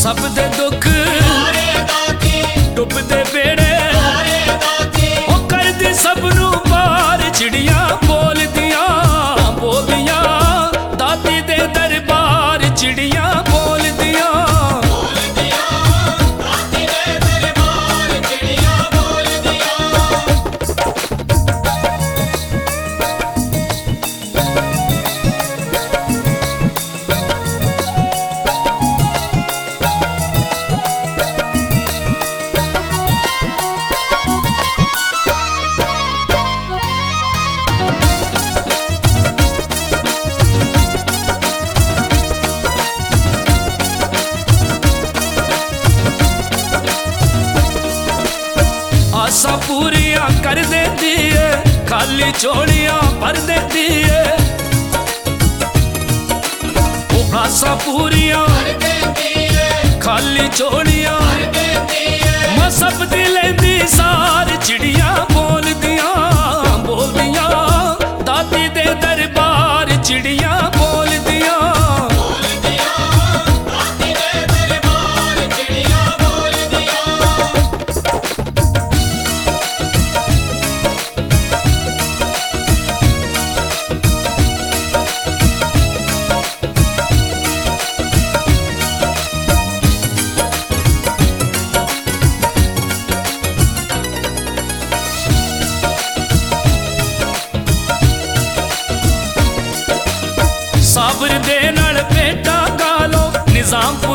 सब दे दुख डुबदे बेड़े ओ कर दी सब नू पार। चिड़ियां बोलदियां बोलियां दाती दे दरबार। चिड़ियां बोलदियां दाती दे दरबार। चिड़ियां बोलदियां आसा पूरियां कर देती है, खाली झोलियां भर देती है। वो आसा पूरियां कर देती है, खाली झोलियां भर देती है। मैं सब दी लेंदी सार। चिड़ियां बोलदियां बोलदियां दाती दे दरबार। चिड़ियां बोलदियां दाती दे दरबार। चिड़ियां बोलदियां साबर दे नाल बेटा गालो निजाम